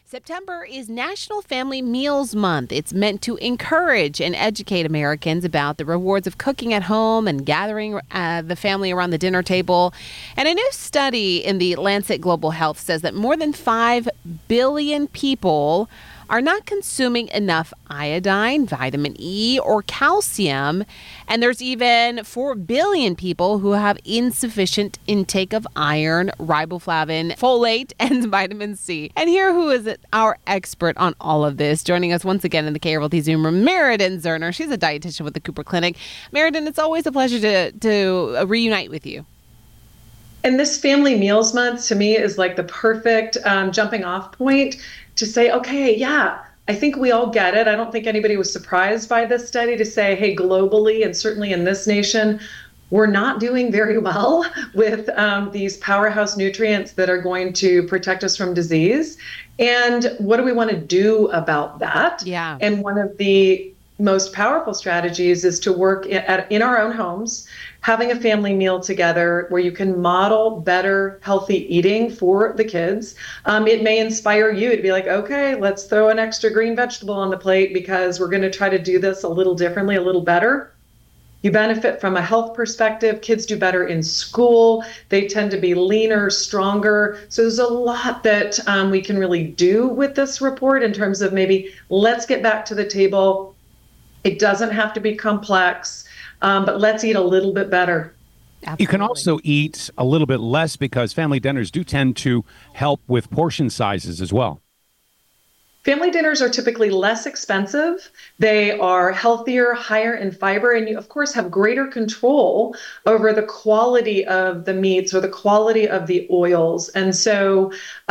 September is National Family Meals Month. It's meant to encourage and educate Americans about the rewards of cooking at home and gathering the family around the dinner table. And a new study in the Lancet Global Health says that more than 5 billion people are not consuming enough iodine, vitamin E, or calcium. And there's even 4 billion people who have insufficient intake of iron, riboflavin, folate, and vitamin C. And here who is our expert on all of this, joining us once again in the KRLT Zoom room, Meriden Zerner. She's a dietitian with the Cooper Clinic. Meriden, it's always a pleasure to reunite with you. And this Family Meals Month, to me, is like the perfect jumping off point to say, okay, yeah, I think we all get it. I don't think anybody was surprised by this study to say, hey, globally, and certainly in this nation, we're not doing very well with these powerhouse nutrients that are going to protect us from disease. And what do we want to do about that? Yeah. And one of the most powerful strategies is to work in our own homes, having a family meal together where you can model better, healthy eating for the kids. It may inspire you to be like, okay, let's throw an extra green vegetable on the plate because we're going to try to do this a little differently, a little better. You benefit from a health perspective. Kids do better in school. They tend to be leaner, stronger. So there's a lot that we can really do with this report in terms of maybe let's get back to the table. It doesn't have to be complex, but let's eat a little bit better. Absolutely. You can also eat a little bit less because family dinners do tend to help with portion sizes as well. Family dinners are typically less expensive. They are healthier, higher in fiber, and you, of course, have greater control over the quality of the meats or the quality of the oils. And so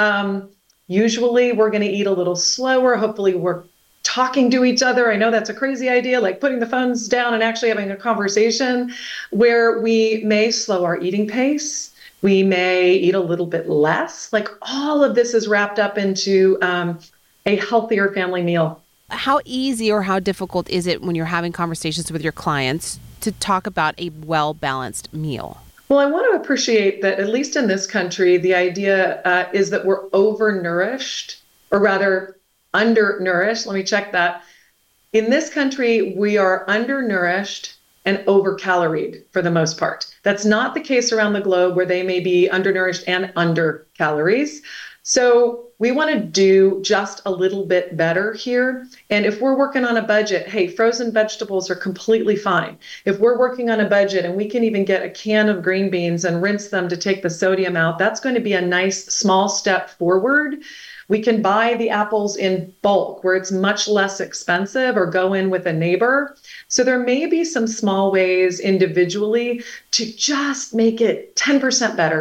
usually we're going to eat a little slower. Hopefully we're talking to each other. I know that's a crazy idea, like putting the phones down and actually having a conversation where we may slow our eating pace. We may eat a little bit less. Like all of this is wrapped up into a healthier family meal. How easy or how difficult is it when you're having conversations with your clients to talk about a well-balanced meal? Well, I want to appreciate that, at least in this country, the idea is that we're overnourished, or rather undernourished. Let me check that. In this country, we are undernourished and overcaloried for the most part. That's not the case around the globe where they may be undernourished and under calories. So we want to do just a little bit better here. And if we're working on a budget, hey, frozen vegetables are completely fine. If we're working on a budget and we can even get a can of green beans and rinse them to take the sodium out, that's going to be a nice small step forward. We can buy the apples in bulk where it's much less expensive, or go in with a neighbor. So there may be some small ways individually to just make it 10% better,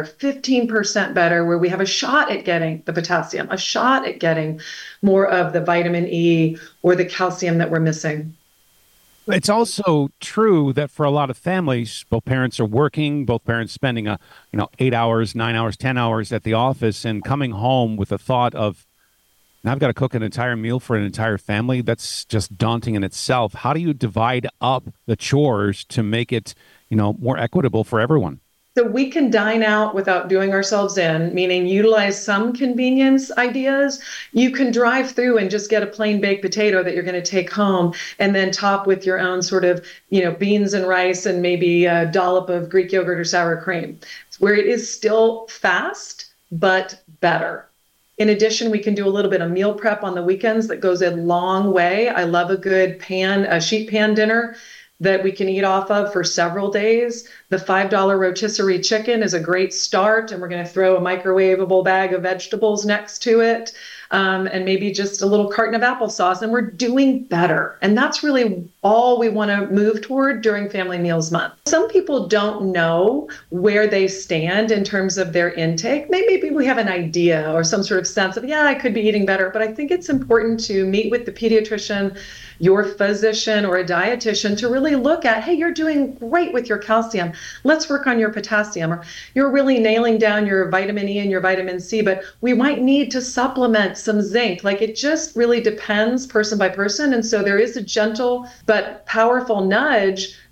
15% better, where we have a shot at getting the potassium, a shot at getting more of the vitamin E or the calcium that we're missing. It's also true that for a lot of families, both parents are working, both parents spending 8 hours, 9 hours, 10 hours at the office, and coming home with the thought of, now I've got to cook an entire meal for an entire family. That's just daunting in itself. How do you divide up the chores to make it, more equitable for everyone? So we can dine out without doing ourselves in, meaning utilize some convenience ideas. You can drive through and just get a plain baked potato that you're going to take home and then top with your own sort of, beans and rice and maybe a dollop of Greek yogurt or sour cream, where it is still fast, but better. In addition, we can do a little bit of meal prep on the weekends that goes a long way. I love a good a sheet pan dinner that we can eat off of for several days. The $5 rotisserie chicken is a great start, and we're going to throw a microwavable bag of vegetables next to it, and maybe just a little carton of applesauce, and we're doing better. And that's really all we want to move toward during Family Meals Month. Some people don't know where they stand in terms of their intake. Maybe we have an idea or some sort of sense of, yeah, I could be eating better, but I think it's important to meet with the pediatrician, your physician, or a dietitian to really look at, hey, you're doing great with your calcium. Let's work on your potassium. Or you're really nailing down your vitamin E and your vitamin C, but we might need to supplement some zinc. Like, it just really depends person by person. And so there is a gentle but powerful nudge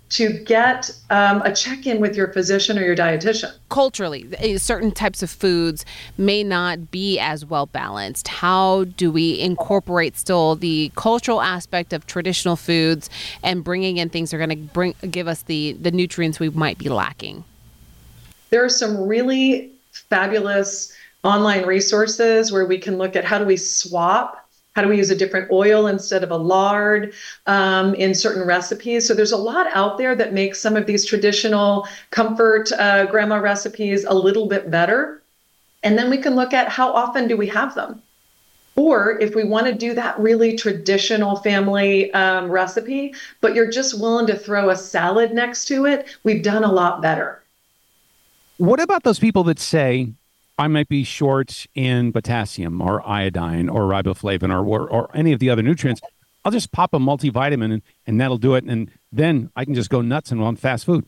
to get a check-in with your physician or your dietitian. Culturally, certain types of foods may not be as well balanced. How do we incorporate still the cultural aspect of traditional foods and bringing in things that are going to give us the nutrients we might be lacking? There are some really fabulous online resources where we can look at how do we swap. How do we use a different oil instead of a lard in certain recipes? So there's a lot out there that makes some of these traditional comfort grandma recipes a little bit better. And then we can look at how often do we have them? Or if we want to do that really traditional family recipe, but you're just willing to throw a salad next to it, we've done a lot better. What about those people that say, I might be short in potassium or iodine or riboflavin or any of the other nutrients. I'll just pop a multivitamin and that'll do it. And then I can just go nuts and want fast food.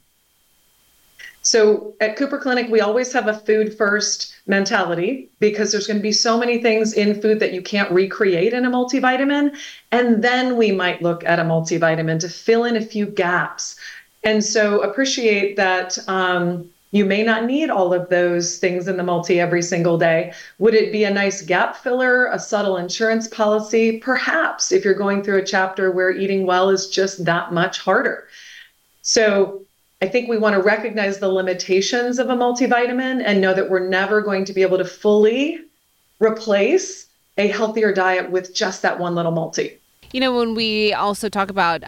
So at Cooper Clinic, we always have a food first mentality because there's going to be so many things in food that you can't recreate in a multivitamin. And then we might look at a multivitamin to fill in a few gaps. And so appreciate that you may not need all of those things in the multi every single day. Would it be a nice gap filler, a subtle insurance policy? Perhaps, if you're going through a chapter where eating well is just that much harder. So I think we want to recognize the limitations of a multivitamin and know that we're never going to be able to fully replace a healthier diet with just that one little multi. You know, when we also talk about,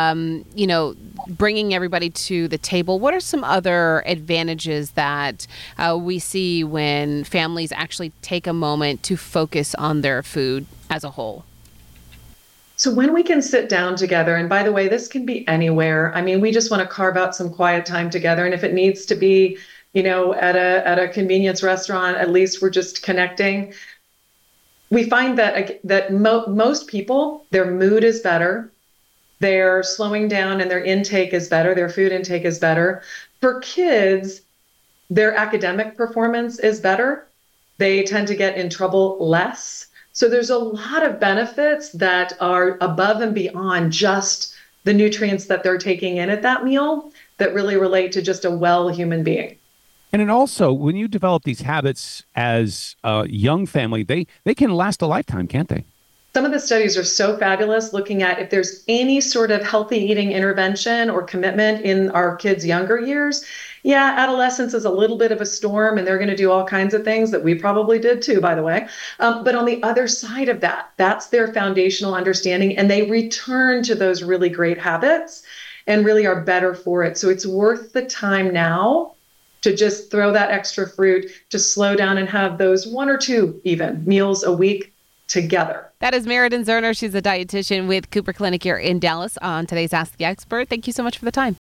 bringing everybody to the table, what are some other advantages that we see when families actually take a moment to focus on their food as a whole? So when we can sit down together, and by the way, this can be anywhere. I mean, we just want to carve out some quiet time together. And if it needs to be, at a convenience restaurant, at least we're just connecting. We find that most people, their mood is better, they're slowing down and their intake is better, their food intake is better. For kids, their academic performance is better. They tend to get in trouble less. So there's a lot of benefits that are above and beyond just the nutrients that they're taking in at that meal that really relate to just a well human being. And then also, when you develop these habits as a young family, they can last a lifetime, can't they? Some of the studies are so fabulous looking at if there's any sort of healthy eating intervention or commitment in our kids' younger years. Yeah, adolescence is a little bit of a storm and they're going to do all kinds of things that we probably did too, by the way. But on the other side of that, that's their foundational understanding and they return to those really great habits and really are better for it. So it's worth the time now to just throw that extra fruit, to slow down and have those one or two even meals a week together. That is Meriden Zerner. She's a dietitian with Cooper Clinic here in Dallas on today's Ask the Expert. Thank you so much for the time.